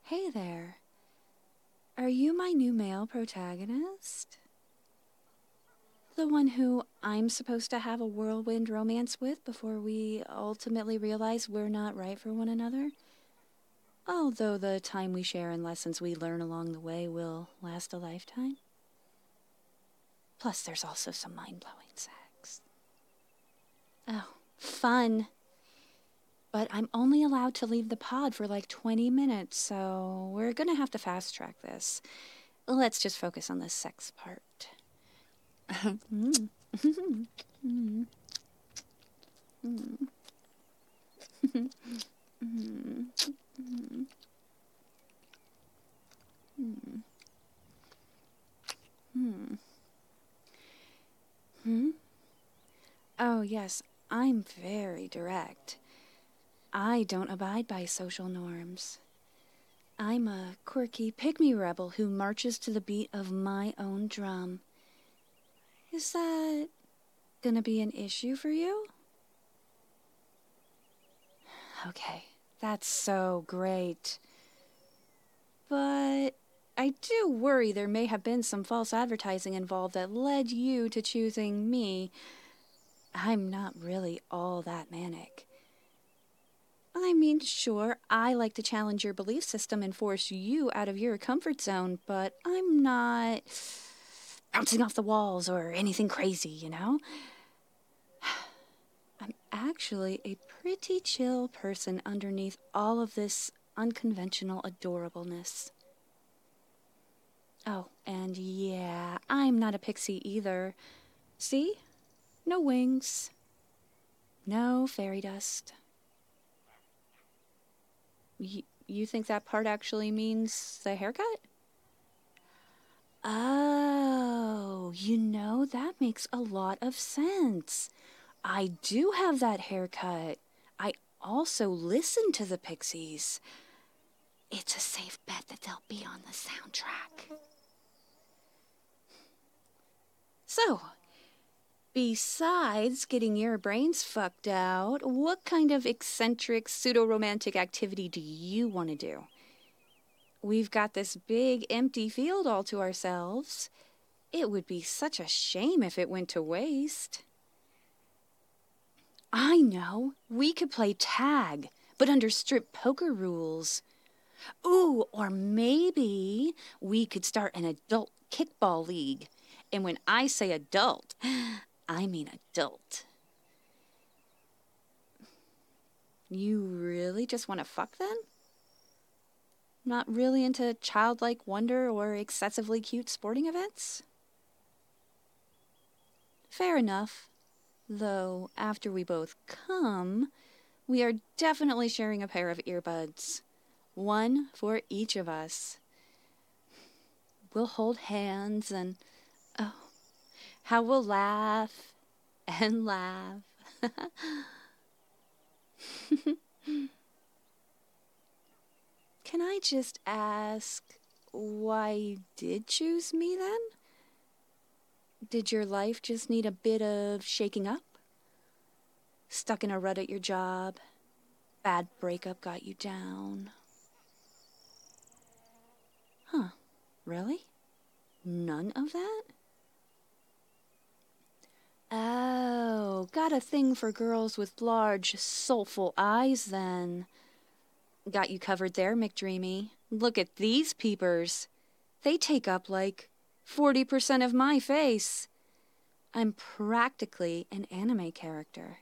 Hey there. Are you my new male protagonist? The one who I'm supposed to have a whirlwind romance with before we ultimately realize we're not right for one another? Although the time we share and lessons we learn along the way will last a lifetime. Plus, there's also some mind-blowing sex. Oh, fun. But I'm only allowed to leave the pod for like 20 minutes, so we're gonna have to fast track this. Let's just focus on the sex part. Oh, yes, I'm very direct. I don't abide by social norms. I'm a quirky pygmy rebel who marches to the beat of my own drum. Is that gonna be an issue for you? Okay, that's so great. But I do worry there may have been some false advertising involved that led you to choosing me. I'm not really all that manic. I mean, sure, I like to challenge your belief system and force you out of your comfort zone, but I'm not bouncing off the walls or anything crazy, you know? I'm actually a pretty chill person underneath all of this unconventional adorableness. Oh, and yeah, I'm not a pixie either. See? No wings. No fairy dust. You think that part actually means the haircut? Oh, that makes a lot of sense. I do have that haircut. I also listen to the Pixies. It's a safe bet that they'll be on the soundtrack. So, besides getting your brains fucked out, what kind of eccentric pseudo-romantic activity do you want to do? We've got this big empty field all to ourselves. It would be such a shame if it went to waste. I know. We could play tag, but under strict poker rules. Ooh, or maybe we could start an adult kickball league. And when I say adult, I mean adult. You really just want to fuck then? Not really into childlike wonder or excessively cute sporting events? Fair enough. Though, after we both come, we are definitely sharing a pair of earbuds. One for each of us. We'll hold hands and, oh, how we'll laugh and laugh. Can I just ask why you did choose me then? Did your life just need a bit of shaking up? Stuck in a rut at your job? Bad breakup got you down? Huh, really? None of that? Oh, got a thing for girls with large, soulful eyes then. Got you covered there, McDreamy. Look at these peepers. They take up like 40% of my face. I'm practically an anime character.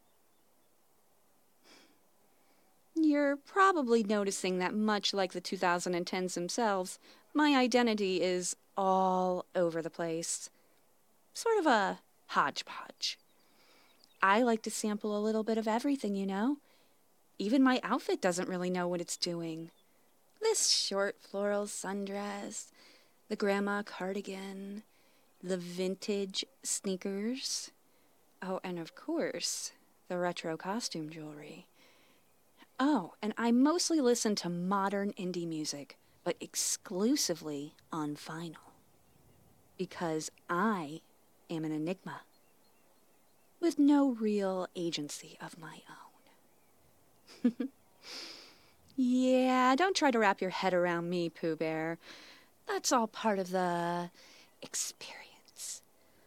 You're probably noticing that much like the 2010s themselves, my identity is all over the place. Sort of a hodgepodge. I like to sample a little bit of everything, you know? Even my outfit doesn't really know what it's doing. This short floral sundress, the grandma cardigan, the vintage sneakers. Oh, and of course, the retro costume jewelry. Oh, and I mostly listen to modern indie music, but exclusively on vinyl. Because I am an enigma with no real agency of my own. Yeah, don't try to wrap your head around me, Pooh Bear. That's all part of the experience.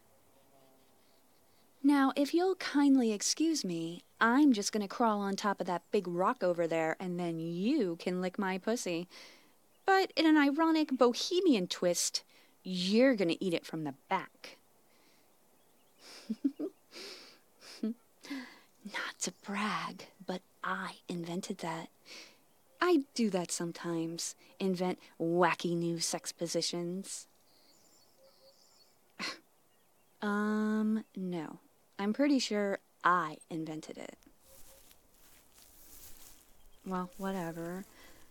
Now, if you'll kindly excuse me, I'm just gonna crawl on top of that big rock over there, and then you can lick my pussy. But in an ironic bohemian twist, you're gonna eat it from the back. Not to brag, but I invented that. I do that sometimes. Invent wacky new sex positions. No. I'm pretty sure I invented it. Well, whatever.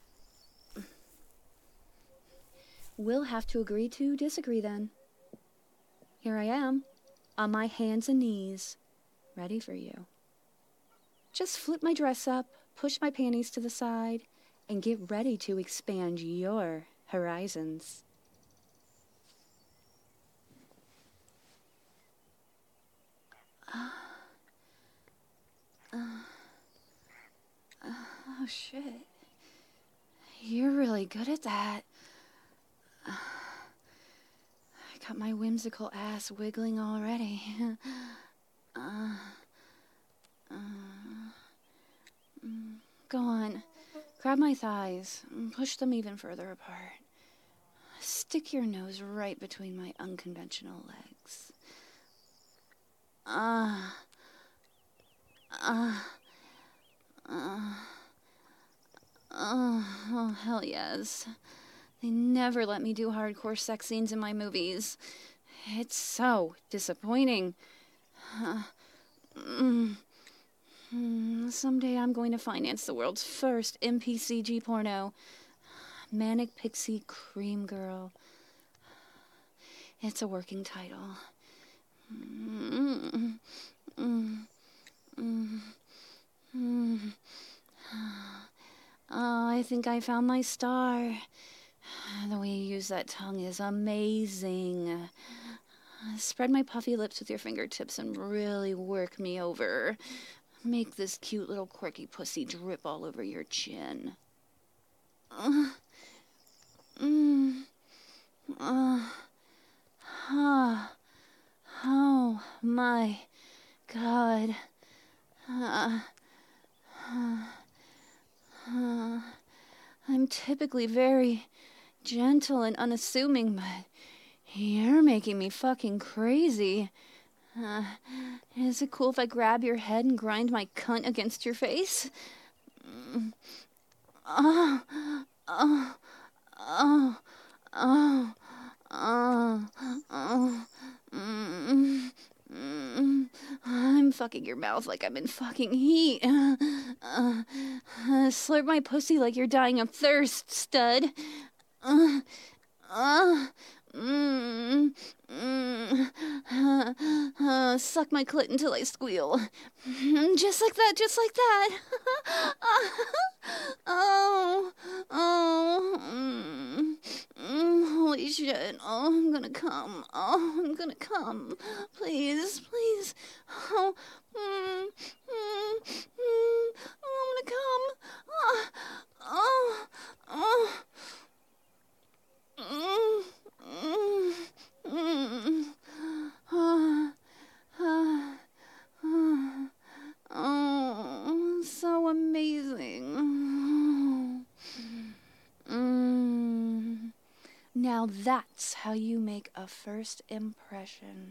We'll have to agree to disagree then. Here I am, on my hands and knees, ready for you. Just flip my dress up, push my panties to the side, and get ready to expand your horizons. Oh, shit. You're really good at that. I got my whimsical ass wiggling already. Go on. Grab my thighs and push them even further apart. Stick your nose right between my unconventional legs. Oh, hell yes. They never let me do hardcore sex scenes in my movies. It's so disappointing. Someday I'm going to finance the world's first MPCG porno. Manic Pixie Cream Girl. It's a working title. Oh, I think I found my star. The way you use that tongue is amazing. Spread my puffy lips with your fingertips and really work me over. Make this cute little quirky pussy drip all over your chin. Oh my God. I'm typically very gentle and unassuming, but you're making me fucking crazy. Is it cool if I grab your head and grind my cunt against your face? I'm fucking your mouth like I'm in fucking heat. Slurp my pussy like you're dying of thirst, stud. Suck my clit until I squeal. Just like that, just like that. Holy shit. Oh, I'm gonna come. Oh, I'm gonna come. Please, please. Oh, I'm gonna come. Oh, so amazing. Now that's how you make a first impression.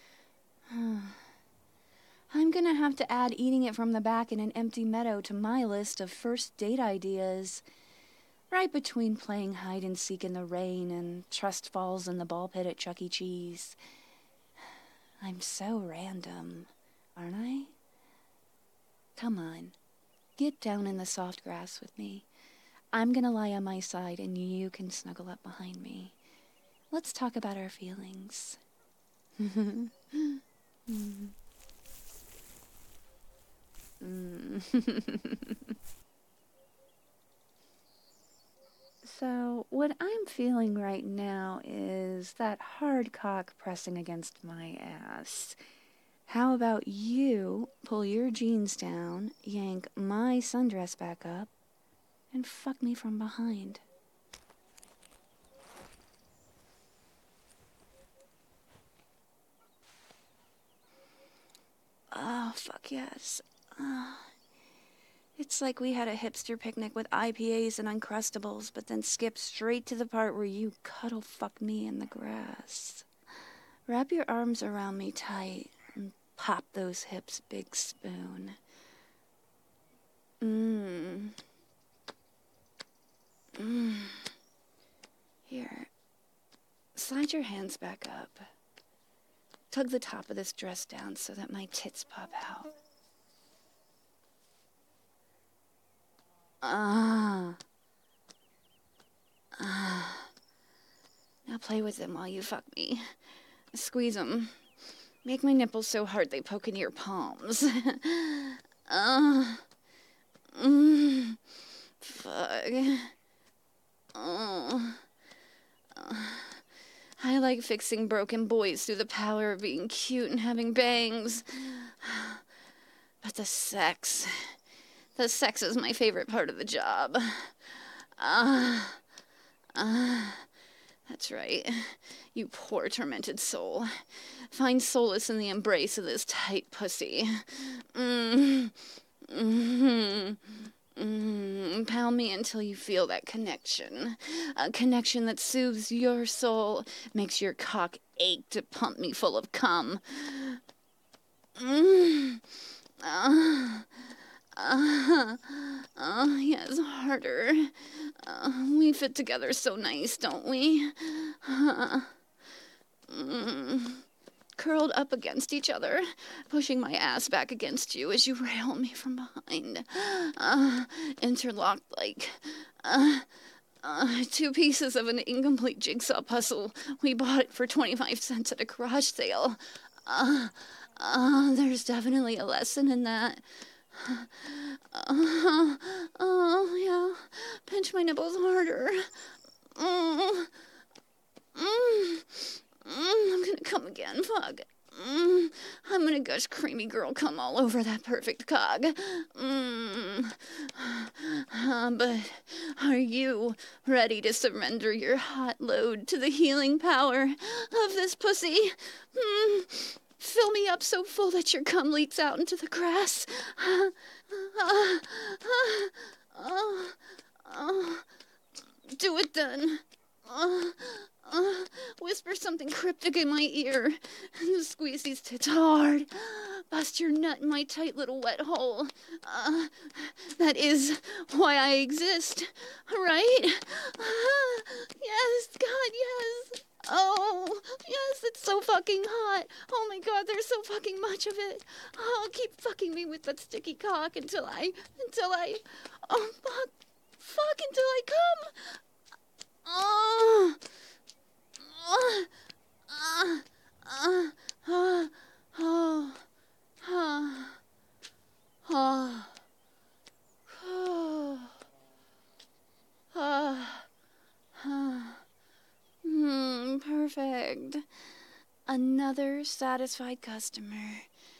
I'm gonna have to add eating it from the back in an empty meadow to my list of first date ideas. Right between playing hide and seek in the rain and trust falls in the ball pit at Chuck E. Cheese. I'm so random, aren't I? Come on, get down in the soft grass with me. I'm gonna lie on my side and you can snuggle up behind me. Let's talk about our feelings. So, what I'm feeling right now is that hard cock pressing against my ass. How about you pull your jeans down, yank my sundress back up, and fuck me from behind. Oh, fuck yes. It's like we had a hipster picnic with IPAs and Uncrustables, but then skipped straight to the part where you cuddle fuck me in the grass. Wrap your arms around me tight and pop those hips, big spoon. Here, slide your hands back up. Tug the top of this dress down so that my tits pop out. Now play with them while you fuck me. Squeeze them. Make my nipples so hard they poke into your palms. Fuck. I like fixing broken boys through the power of being cute and having bangs. But the sex is my favorite part of the job. That's right. You poor tormented soul. Find solace in the embrace of this tight pussy. Pound me until you feel that connection. A connection that soothes your soul, makes your cock ache to pump me full of cum. Yes, harder. We fit together so nice, don't we? Curled up against each other, pushing my ass back against you as you rail me from behind. Interlocked like two pieces of an incomplete jigsaw puzzle. We bought it for 25 cents at a garage sale. There's definitely a lesson in that. Yeah. Pinch my nipples harder. I'm gonna come again, fuck. I'm gonna gush creamy girl cum all over that perfect cock. But are you ready to surrender your hot load to the healing power of this pussy? Fill me up so full that your cum leaks out into the grass. Do it then. Whisper something cryptic in my ear. Squeeze these tits hard. Bust your nut in my tight little wet hole. That is why I exist, right? Yes, God, yes. Oh, yes, it's so fucking hot. Oh my God, there's so fucking much of it. Oh, keep fucking me with that sticky cock until I, oh, fuck until I come. Oh. Perfect. Another satisfied customer.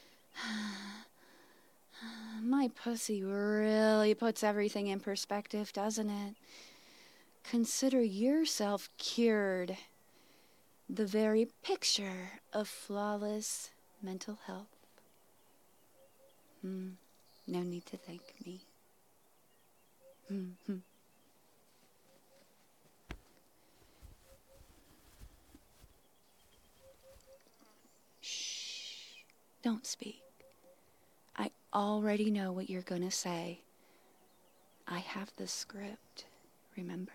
My pussy really puts everything in perspective, doesn't it? Consider yourself cured. The very picture of flawless mental health. No need to thank me. Shh. Don't speak. I already know what you're gonna say. I have the script, remember?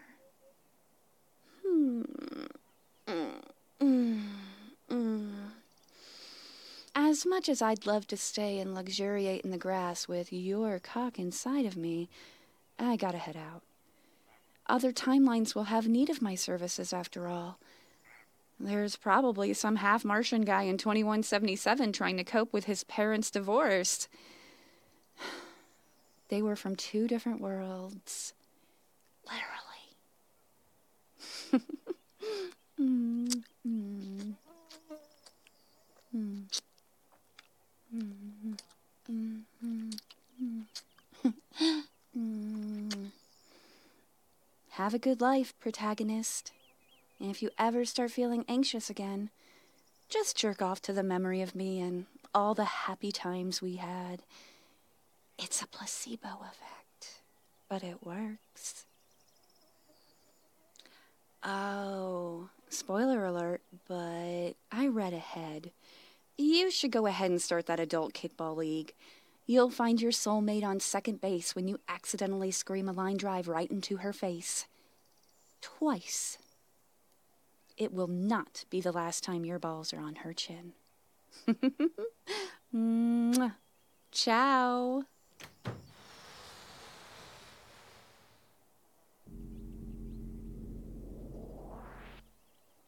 As much as I'd love to stay and luxuriate in the grass with your cock inside of me, I gotta head out. Other timelines will have need of my services after all. There's probably some half-Martian guy in 2177 trying to cope with his parents' divorce. They were from two different worlds. Literally. Have a good life, protagonist. And if you ever start feeling anxious again, just jerk off to the memory of me and all the happy times we had. It's a placebo effect, but it works. Oh, spoiler alert, but I read ahead. You should go ahead and start that adult kickball league. You'll find your soulmate on second base when you accidentally scream a line drive right into her face. Twice. It will not be the last time your balls are on her chin. Mwah. Ciao.